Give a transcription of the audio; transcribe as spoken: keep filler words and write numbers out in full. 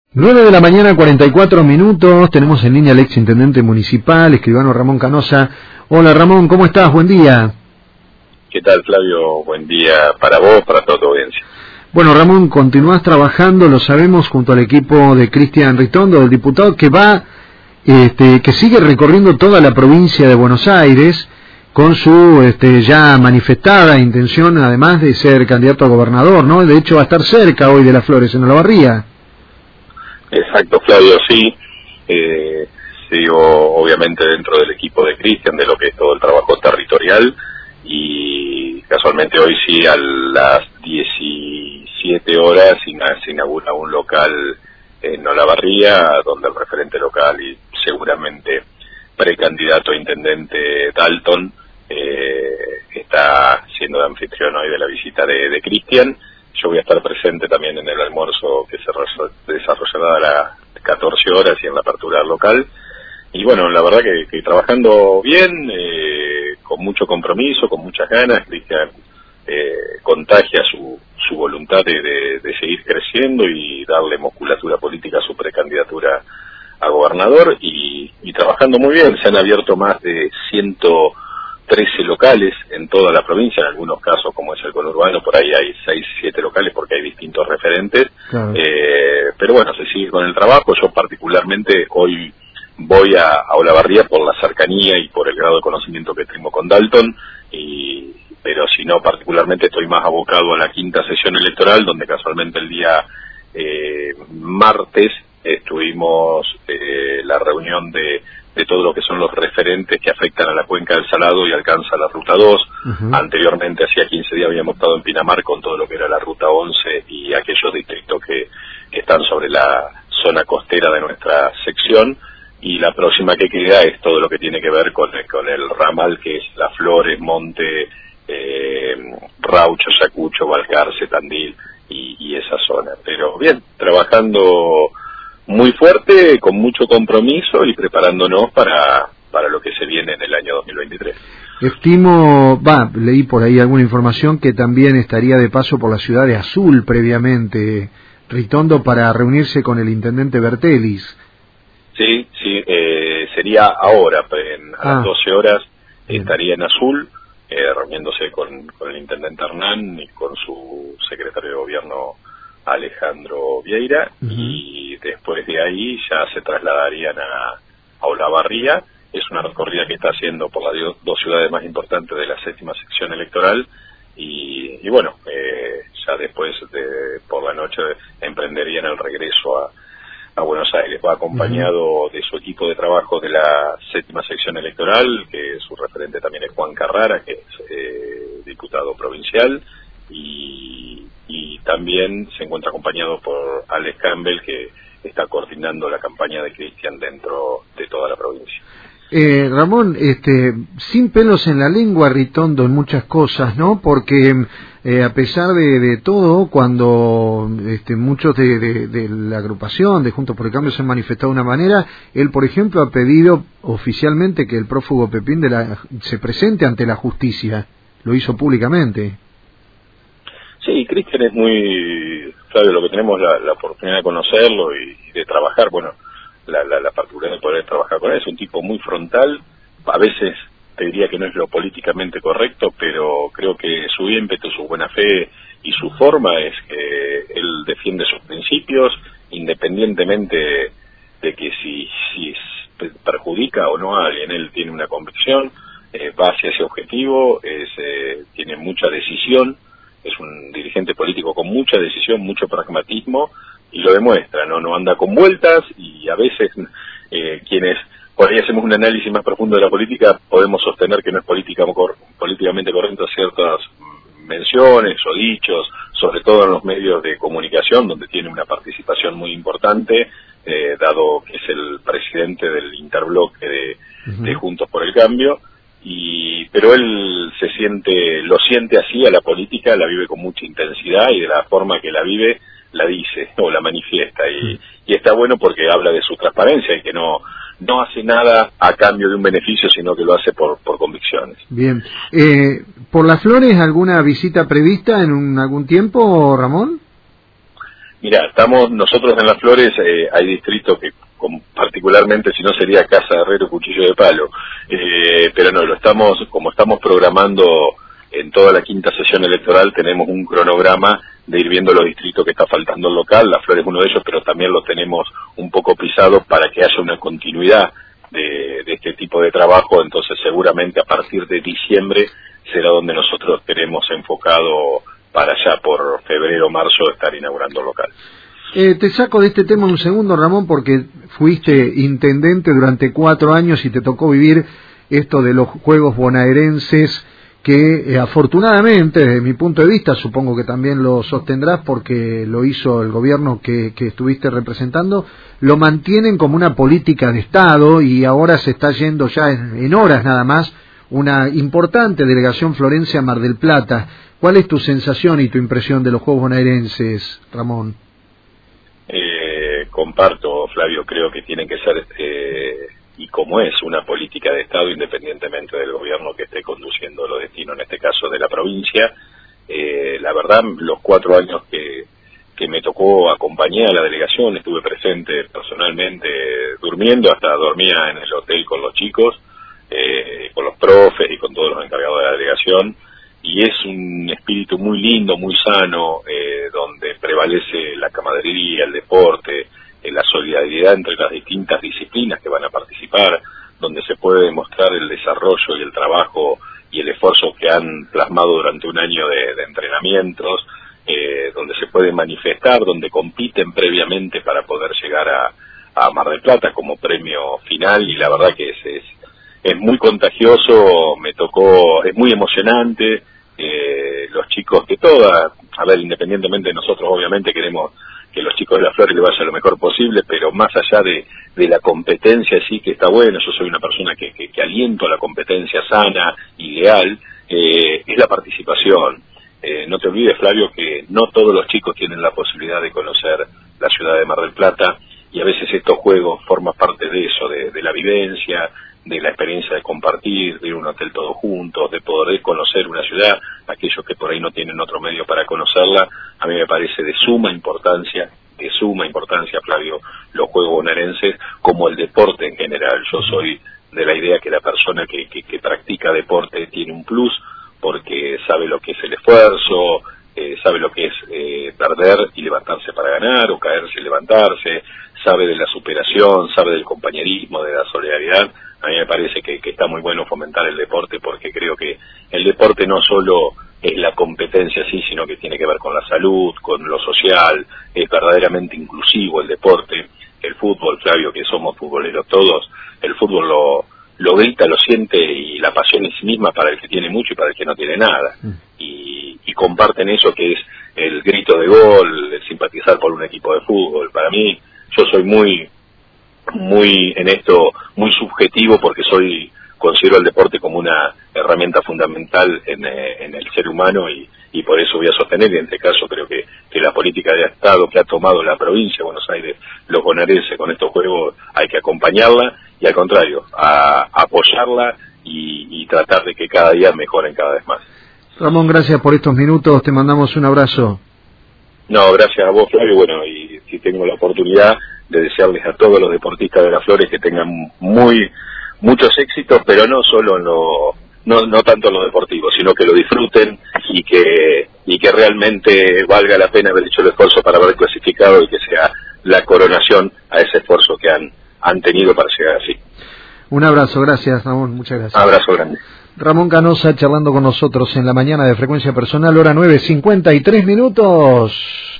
nueve de la mañana, cuarenta y cuatro minutos, tenemos en línea al ex intendente municipal, escribano Ramón Canosa. Hola Ramón, ¿cómo estás? Buen día. ¿Qué tal, Flavio? Buen día para vos, para toda tu audiencia. Bueno, Ramón, continúas trabajando, lo sabemos, junto al equipo de Cristian Ritondo, el diputado que va, este, que sigue recorriendo toda la provincia de Buenos Aires, con su este, ya manifestada intención, además de ser candidato a gobernador, ¿no? De hecho, va a estar cerca hoy de Las Flores, en Olavarría. Exacto, Flavio, sí. Eh, sigo obviamente dentro del equipo de Cristian, de lo que es todo el trabajo territorial, y casualmente hoy sí a las diecisiete horas se inaugura un local en Olavarría, donde el referente local y seguramente precandidato a intendente Dalton eh, está siendo de anfitrión hoy de la visita de, de Cristian. Yo voy a estar presente también en el almuerzo que se desarrollará a las catorce horas y en la apertura del local. Y bueno, la verdad que, que trabajando bien, eh, con mucho compromiso, con muchas ganas. Cristian eh, contagia su, su voluntad de, de, de seguir creciendo y darle musculatura política a su precandidatura a gobernador, y, y trabajando muy bien. Se han abierto más de ciento trece locales en toda la provincia, en algunos casos, como es el conurbano, por ahí hay seis, siete locales porque hay distintos referentes. Claro. Eh, pero bueno, se sigue con el trabajo. Yo particularmente hoy voy a, a Olavarría por la cercanía y por el grado de conocimiento que tengo con Dalton, y, pero si no, particularmente estoy más abocado a la quinta sesión electoral, donde casualmente el día eh, martes estuvimos eh, la reunión de de todo lo que son los referentes que afectan a la cuenca del Salado y alcanza la Ruta dos. Uh-huh. Anteriormente, hacía quince días, habíamos estado en Pinamar con todo lo que era la Ruta once y aquellos distritos que, que están sobre la zona costera de nuestra sección, y la próxima que queda es todo lo que tiene que ver con, con el ramal, que es Las Flores, Monte, eh, Raucho, Yacucho, Balcarce, Tandil y, y esa zona. Pero bien, trabajando muy fuerte, con mucho compromiso y preparándonos para, para lo que se viene en el año dos mil veintitrés. Estimo, va, leí por ahí alguna información que también estaría de paso por la ciudad de Azul previamente, Ritondo, para reunirse con el intendente Bertelis. Sí, sí, eh, sería ahora, en, a ah, las doce horas bien. Estaría en Azul, eh, reuniéndose con, con el intendente Hernán y con su secretario de gobierno Alejandro Vieira, uh-huh. Y después de ahí ya se trasladarían a, a Olavarría. Es una recorrida que está haciendo por las dos ciudades más importantes de la séptima sección electoral, y, y bueno, eh, ya después de, por la noche emprenderían el regreso a, a Buenos Aires. Va acompañado uh-huh. de su equipo de trabajo de la séptima sección electoral, que su referente también es Juan Carrara, que es eh, diputado provincial, y y también se encuentra acompañado por Alex Campbell, que está coordinando la campaña de Cristian dentro de toda la provincia. Eh, Ramón, este, sin pelos en la lengua, Ritondo, en muchas cosas, ¿no? Porque eh, a pesar de, de todo, cuando este, muchos de, de, de la agrupación de Juntos por el Cambio se han manifestado de una manera, él, por ejemplo, ha pedido oficialmente que el prófugo Pepín de la, se presente ante la justicia. Lo hizo públicamente. Sí, Cristian es muy, Flavio, lo que tenemos la, la oportunidad de conocerlo y, y de trabajar, bueno, la, la, la particularidad de poder trabajar con él, es un tipo muy frontal. A veces te diría que no es lo políticamente correcto, pero creo que su ímpetu, su buena fe y su forma es que él defiende sus principios, independientemente de que si, si perjudica o no a alguien. Él tiene una convicción, eh, va hacia ese objetivo, es, eh, tiene mucha decisión. Es un dirigente político con mucha decisión, mucho pragmatismo, y lo demuestra, no no anda con vueltas, y a veces eh, quienes por ahí hacemos un análisis más profundo de la política podemos sostener que no es política, cor, políticamente correcto ciertas menciones o dichos, sobre todo en los medios de comunicación, donde tiene una participación muy importante, eh, dado que es el presidente del interbloque de, uh-huh. de Juntos por el Cambio. Y pero él se siente, lo siente así a la política, la vive con mucha intensidad, y de la forma que la vive la dice o la manifiesta, y, y está bueno porque habla de su transparencia y que no no hace nada a cambio de un beneficio, sino que lo hace por por convicciones. Bien, eh, ¿por Las Flores alguna visita prevista en un, algún tiempo, Ramón? Mira, estamos nosotros en Las Flores, eh, hay distritos que con, particularmente, si no sería Casa de Herrero, Cuchillo de Palo, eh, pero no, lo estamos, como estamos programando en toda la quinta sesión electoral, tenemos un cronograma de ir viendo los distritos que está faltando el local. Las Flores es uno de ellos, pero también lo tenemos un poco pisado para que haya una continuidad de, de este tipo de trabajo. Entonces seguramente a partir de diciembre será donde nosotros tenemos enfocado para allá por febrero o marzo estar inaugurando el local. Eh, te saco de este tema un segundo, Ramón, porque fuiste intendente durante cuatro años y te tocó vivir esto de los Juegos Bonaerenses, que eh, afortunadamente, desde mi punto de vista, supongo que también lo sostendrás porque lo hizo el gobierno que, que estuviste representando, lo mantienen como una política de Estado y ahora se está yendo ya en, en horas nada más una importante delegación florense a Mar del Plata. ¿Cuál es tu sensación y tu impresión de los Juegos Bonaerenses, Ramón? Eh, comparto, Flavio, creo que tienen que ser, eh, y como es, una política de Estado independientemente del gobierno que esté conduciendo los destinos, en este caso de la provincia. Eh, la verdad, los cuatro años que, que me tocó acompañar a la delegación, estuve presente personalmente, durmiendo, hasta dormía en el hotel con los chicos, eh, con los profes y con todos los encargados de la delegación. Y es un espíritu muy lindo, muy sano, eh, donde prevalece la camaradería, el deporte, eh, la solidaridad entre las distintas disciplinas que van a participar, donde se puede demostrar el desarrollo y el trabajo y el esfuerzo que han plasmado durante un año de, de entrenamientos, eh, donde se puede manifestar, donde compiten previamente para poder llegar a, a Mar del Plata como premio final, y la verdad que es, es es muy contagioso, me tocó, es muy emocionante, eh, los chicos que toda, a ver, independientemente de nosotros obviamente queremos que los chicos de Las Flores les vaya lo mejor posible, pero más allá de, de la competencia sí que está bueno, yo soy una persona que, que, que aliento a la competencia sana, ideal, eh, es la participación. Eh, no te olvides, Flavio, que no todos los chicos tienen la posibilidad de conocer la ciudad de Mar del Plata, y a veces estos juegos forman parte de eso, de, de la vivencia, de la experiencia de compartir, de ir a un hotel todos juntos, de poder conocer una ciudad, aquellos que por ahí no tienen otro medio para conocerla. A mí me parece de suma importancia, de suma importancia, Flavio, los Juegos Bonaerenses, como el deporte en general. Yo soy de la idea que la persona que, que, que practica deporte tiene un plus, porque sabe lo que es el esfuerzo, eh, sabe lo que es eh, perder y levantarse para ganar, o caerse y levantarse, sabe de la superación, sabe del compañerismo, de la solidaridad. A mí me parece que, que está muy bueno fomentar el deporte, porque creo que el deporte no solo es la competencia sí, sino que tiene que ver con la salud, con lo social, es verdaderamente inclusivo el deporte. El fútbol, Flavio, que somos futboleros todos, el fútbol lo, lo grita, lo siente, y la pasión en sí misma para el que tiene mucho y para el que no tiene nada. Y, y comparten eso que es el grito de gol, el simpatizar por un equipo de fútbol. Para mí, yo soy muy... muy en esto, muy subjetivo, porque soy, considero el deporte como una herramienta fundamental en, eh, en el ser humano, y, y por eso voy a sostener, y en este caso creo que, que la política de Estado que ha tomado la provincia de Buenos Aires, los bonaerenses con estos juegos, hay que acompañarla, y al contrario, a, a apoyarla y, y tratar de que cada día mejoren cada vez más. Ramón, gracias por estos minutos, te mandamos un abrazo. No, gracias a vos, Flavio, bueno, y si tengo la oportunidad de desearles a todos los deportistas de Las Flores que tengan muy muchos éxitos, pero no solo en lo, no, no tanto en lo deportivo, sino que lo disfruten, y que y que realmente valga la pena haber hecho el esfuerzo para haber clasificado, y que sea la coronación a ese esfuerzo que han, han tenido para llegar así. Un abrazo, gracias Ramón, muchas gracias. Abrazo grande. Ramón Canosa charlando con nosotros en la mañana de Frecuencia Personal, hora nueve cincuenta y tres minutos.